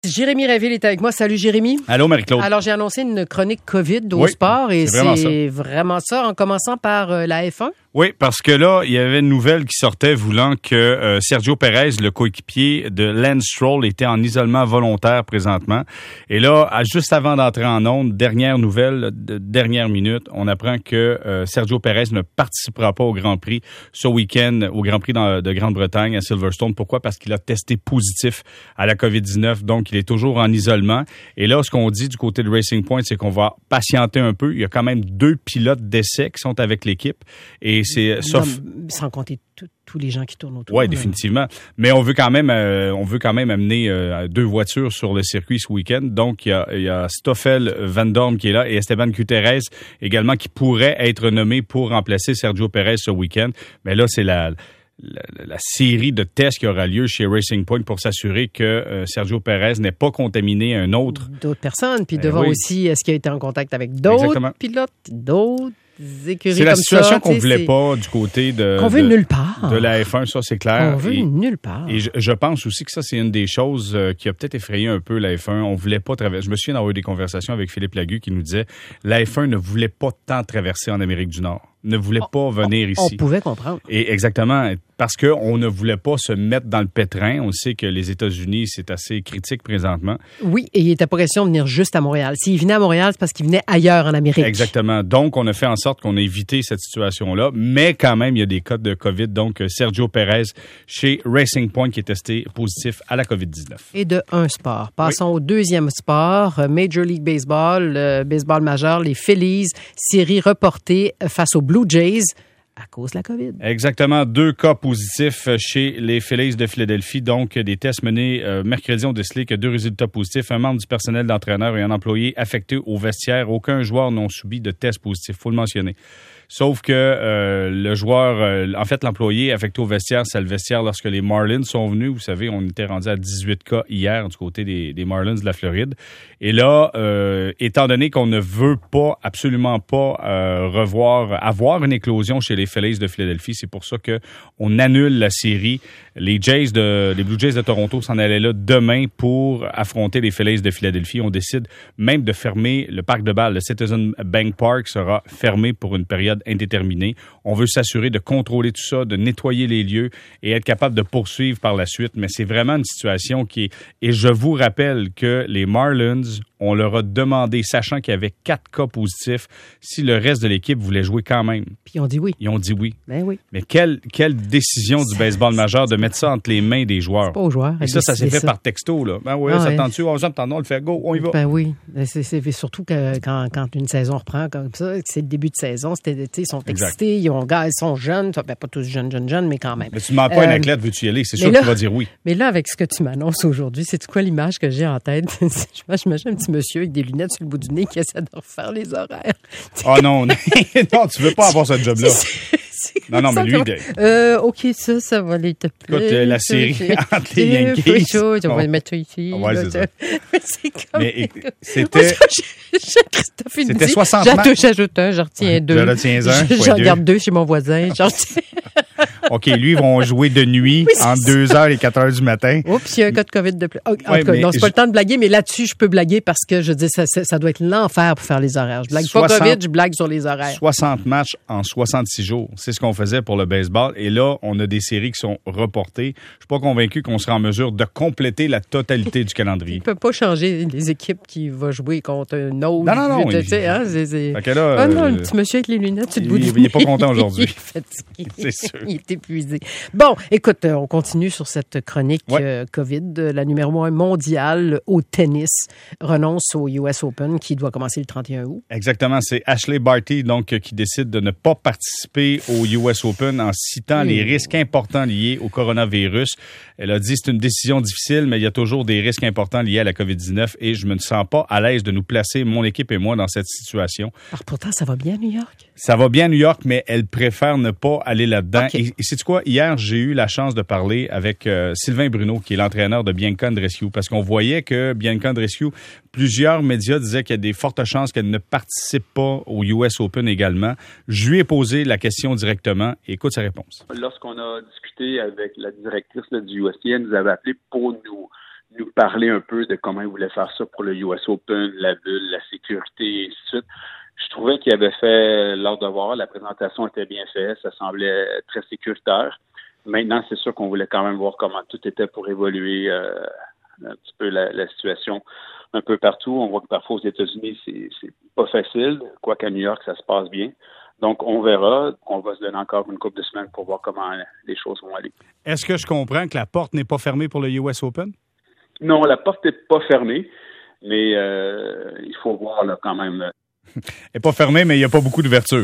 Jérémy Rainville est avec moi. Salut Jérémy. Allô Marie-Claude. Alors j'ai annoncé une chronique COVID au sport et c'est vraiment ça en commençant par la F1. Oui, parce que là, il y avait une nouvelle qui sortait voulant que Sergio Pérez, le coéquipier de Lance Stroll, était en isolement volontaire présentement. Et là, juste avant d'entrer en onde, dernière nouvelle de dernière minute, on apprend que Sergio Pérez ne participera pas au Grand Prix ce week-end, au Grand Prix de Grande-Bretagne à Silverstone. Pourquoi? Parce qu'il a testé positif à la COVID-19, donc il est toujours en isolement. Et là, ce qu'on dit du côté de Racing Point, c'est qu'on va patienter un peu. Il y a quand même 2 pilotes d'essai qui sont avec l'équipe. Et c'est sauf sans compter tous les gens qui tournent autour. Oui, définitivement. Mais on veut quand même amener 2 voitures sur le circuit ce week-end. Donc il y a Stoffel Van Dorn qui est là et Esteban Gutiérrez également qui pourrait être nommé pour remplacer Sergio Pérez ce week-end. Mais là, c'est la série de tests qui aura lieu chez Racing Point pour s'assurer que Sergio Pérez n'ait pas contaminé d'autres personnes, puis de voir aussi est-ce qu'il a été en contact avec d'autres pilotes, d'autres écuries. C'est la comme situation ça, qu'on voulait pas du côté qu'on veut nulle part. De la F1, ça c'est clair. On veut nulle part. Et je pense aussi que ça c'est une des choses qui a peut-être effrayé un peu la F1. On voulait pas traverser. Je me souviens d'avoir eu des conversations avec Philippe Lagu qui nous disait la F1 ne voulait pas tant traverser en Amérique du Nord. Ne voulait pas venir ici. On pouvait comprendre. Et exactement, parce qu'on ne voulait pas se mettre dans le pétrin. On sait que les États-Unis, c'est assez critique présentement. Oui, et il n'était pas question de venir juste à Montréal. S'il venait à Montréal, c'est parce qu'il venait ailleurs en Amérique. Exactement. Donc, on a fait en sorte qu'on a évité cette situation-là. Mais quand même, il y a des cas de COVID. Donc, Sergio Pérez chez Racing Point qui est testé positif à la COVID-19. Et de un sport. Passons au deuxième sport. Major League Baseball, baseball majeur, les Phillies, série reportée face aux Blue Jays à cause de la COVID. Exactement. 2 cas positifs chez les Phillies de Philadelphie. Donc, des tests menés mercredi ont décelé que 2 résultats positifs. Un membre du personnel d'entraîneur et un employé affecté au vestiaire. Aucun joueur n'a subi de test positif. Il faut le mentionner. Sauf que le joueur, en fait, l'employé affecté au vestiaire, c'est le vestiaire lorsque les Marlins sont venus. Vous savez, on était rendu à 18 cas hier du côté des Marlins de la Floride. Et là, étant donné qu'on ne veut pas, absolument pas avoir une éclosion chez les Phillies de Philadelphie, c'est pour ça que on annule la série. Les Blue Jays de Toronto s'en allaient là demain pour affronter les Phillies de Philadelphie. On décide même de fermer le parc de balle. Le Citizen Bank Park sera fermé pour une période indéterminée. On veut s'assurer de contrôler tout ça, de nettoyer les lieux et être capable de poursuivre par la suite. Mais c'est vraiment une situation qui est... Et je vous rappelle que les Marlins, on leur a demandé, sachant qu'il y avait 4 cas positifs, si le reste de l'équipe voulait jouer quand même. Puis ils ont dit oui. Ils ont dit oui. Ben oui. Mais quelle décision du baseball majeur de mettre ça entre les mains des joueurs. C'est pas aux joueurs. Et ça s'est fait par texto, là. Ben oui, ça tente-tu? On le fait, go, on y va. Ben oui. C'est surtout que quand une saison reprend comme ça, c'est le début de saison, ils sont excités, ils sont jeunes, ben pas tous jeunes, mais quand même. Mais tu ne demandes pas un athlète, veux-tu y aller? C'est sûr que tu vas dire oui. Mais là, avec ce que tu m'annonces aujourd'hui, c'est quoi l'image que j'ai en tête? J'imagine un petit monsieur avec des lunettes sur le bout du nez qui essaie de refaire les horaires. Ah non, non, tu veux pas avoir ce job-là. Non, mais lui... OK, ça va aller te plaire. Écoute, la série entre les Yankees... On va le mettre ici. Ouais, c'est ça. C'est comme... Mais c'était... C'était 60 J'ajoute un, je retiens 2. Je retiens un. J'en garde 2 chez mon voisin. OK, lui, ils vont jouer de nuit entre 2h et 4h du matin. Oups, il y a un cas de COVID de plus. En tout cas, non, c'est pas le temps de blaguer, mais là-dessus, je peux blaguer parce que je dis ça doit être l'enfer pour faire les horaires. Je blague pas COVID, je blague sur les horaires. 60 matchs en 66 jours. C'est ce qu'on faisait pour le baseball. Et là, on a des séries qui sont reportées. Je suis pas convaincu qu'on sera en mesure de compléter la totalité du calendrier. Il peut pas changer les équipes qui vont jouer contre une autre. Non. Fait que là, non, le petit monsieur avec les lunettes, sur le bout du nez. Il est pas content aujourd'hui. Il est fatigué. C'est sûr. Il est épuisé. Bon, écoute, on continue sur cette chronique COVID. La numéro 1 mondiale au tennis renonce au US Open qui doit commencer le 31 août. Exactement. C'est Ashley Barty donc, qui décide de ne pas participer au US Open en citant les risques importants liés au coronavirus. Elle a dit c'est une décision difficile, mais il y a toujours des risques importants liés à la COVID-19 et je me sens pas à l'aise de nous placer, mon équipe et moi, dans cette situation. Alors pourtant, ça va bien à New York? Ça va bien à New York, mais elle préfère ne pas aller là-dedans. Okay. Et sais-tu quoi? Hier, j'ai eu la chance de parler avec Sylvain Bruno, qui est l'entraîneur de Bianca Andreescu, parce qu'on voyait que Bianca Andreescu, plusieurs médias disaient qu'il y a des fortes chances qu'elle ne participe pas au US Open également. Je lui ai posé la question directement et écoute sa réponse. Lorsqu'on a discuté avec la directrice du USTA, elle nous avait appelé pour nous parler un peu de comment il voulait faire ça pour le US Open, la bulle, la sécurité, et ainsi de suite. Je trouvais qu'il avait fait leur devoir. La présentation était bien faite. Ça semblait très sécuritaire. Maintenant, c'est sûr qu'on voulait quand même voir comment tout était pour évoluer un petit peu la situation un peu partout. On voit que parfois aux États-Unis, c'est pas facile, quoiqu'à New York, ça se passe bien. Donc, on verra. On va se donner encore une couple de semaines pour voir comment les choses vont aller. Est-ce que je comprends que la porte n'est pas fermée pour le US Open? Non, la porte n'est pas fermée, mais il faut voir là, quand même. Elle n'est pas fermée, mais il n'y a pas beaucoup d'ouverture.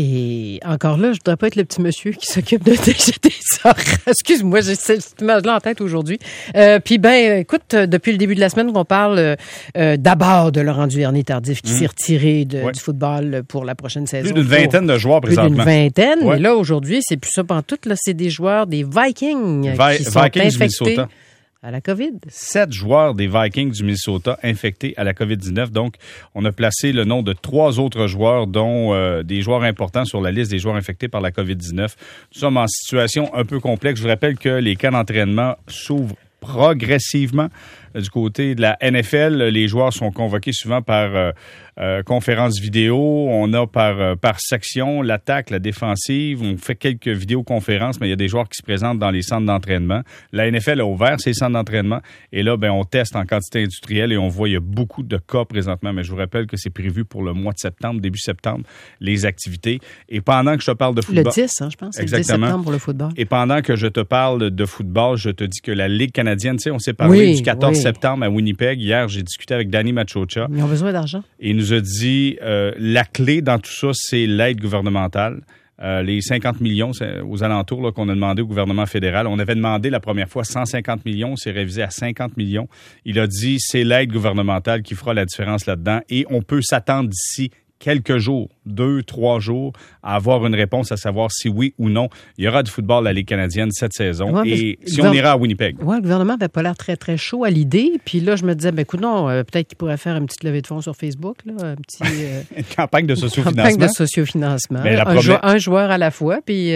Et encore là, je ne voudrais pas être le petit monsieur qui s'occupe de déjeter ça. Excuse-moi, j'ai cette image-là en tête aujourd'hui. Puis écoute, depuis le début de la semaine, on parle d'abord de Laurent Duvernay-Tardif qui s'est retiré du football pour la prochaine saison. Plus d'une vingtaine de joueurs présentement. Plus d'une vingtaine, mais là, aujourd'hui, c'est plus ça pantoute. Là, c'est des joueurs des Vikings qui sont infectés à la COVID. 7 joueurs des Vikings du Minnesota infectés à la COVID-19. Donc, on a placé le nom de 3 autres joueurs, dont des joueurs importants sur la liste des joueurs infectés par la COVID-19. Nous sommes en situation un peu complexe. Je vous rappelle que les camps d'entraînement s'ouvrent progressivement. Du côté de la NFL, les joueurs sont convoqués souvent par conférence vidéo. On a par section l'attaque, la défensive. On fait quelques vidéoconférences, mais il y a des joueurs qui se présentent dans les centres d'entraînement. La NFL a ouvert ses centres d'entraînement et là, on teste en quantité industrielle et on voit il y a beaucoup de cas présentement. Mais je vous rappelle que c'est prévu pour le mois de septembre, début septembre, les activités. Et pendant que je te parle de football... Le 10, je pense. C'est le 10 septembre pour le football. Et pendant que je te parle de football, je te dis que la Ligue canadienne, tu sais, on s'est parlé du 14 septembre à Winnipeg. Hier, j'ai discuté avec Danny Machocha. Ils ont besoin d'argent. Et il nous a dit la clé dans tout ça, c'est l'aide gouvernementale. Les 50 millions aux alentours là, qu'on a demandé au gouvernement fédéral. On avait demandé la première fois 150 millions, c'est révisé à 50 millions. Il a dit c'est l'aide gouvernementale qui fera la différence là-dedans et on peut s'attendre d'ici quelques jours, 2-3 jours, à avoir une réponse à savoir si oui ou non il y aura du football à la Ligue canadienne cette saison et si on ira à Winnipeg. Oui, le gouvernement n'avait pas l'air très, très chaud à l'idée. Puis là, je me disais, écoute, non, peut-être qu'il pourrait faire une petite levée de fonds sur Facebook, là, une campagne de sociofinancement. Une campagne de sociofinancement. Un joueur à la fois, puis...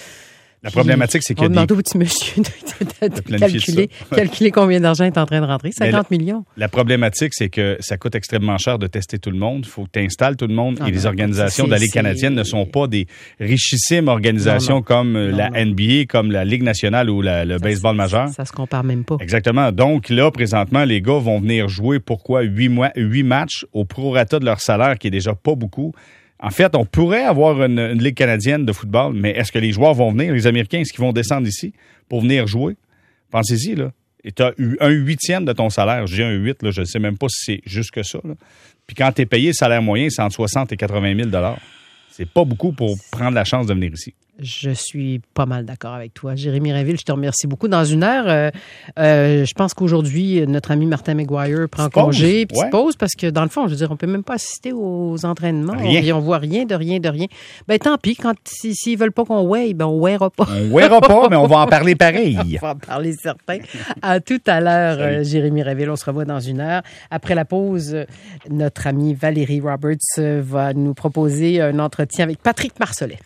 La problématique, c'est qu'il y a demande au petit monsieur de calculer combien d'argent est en train de rentrer. 50 millions. La problématique, c'est que ça coûte extrêmement cher de tester tout le monde. Il faut que tu installes tout le monde. Et les organisations de la Ligue canadienne ne sont pas des richissimes organisations comme la NBA, comme la Ligue nationale ou le baseball majeur. Ça se compare même pas. Exactement. Donc là, présentement, les gars vont venir jouer, pourquoi, 8 matchs au prorata de leur salaire, qui est déjà pas beaucoup. En fait, on pourrait avoir une Ligue canadienne de football, mais est-ce que les joueurs vont venir? Les Américains, est-ce qu'ils vont descendre ici pour venir jouer? Pensez-y, là. Et tu as eu 1/8 de ton salaire. Je dis 1/8, là, je ne sais même pas si c'est juste que ça, là. Puis quand tu es payé, le salaire moyen, c'est entre 60 et 80 000 $. C'est pas beaucoup pour prendre la chance de venir ici. Je suis pas mal d'accord avec toi. Jérémy Rainville, je te remercie beaucoup. Dans une heure, je pense qu'aujourd'hui, notre ami Martin McGuire prend congé, petite pause, parce que dans le fond, je veux dire, on peut même pas assister aux entraînements. On voit rien de rien. Ben tant pis, s'ils veulent pas qu'on weigh, on weightera pas. On weightera pas, mais on va en parler pareil. On va en parler certain. À tout à l'heure, Jérémy Rainville. On se revoit dans une heure. Après la pause, notre amie Valérie Roberts va nous proposer un entretien avec Patrick Marcelet.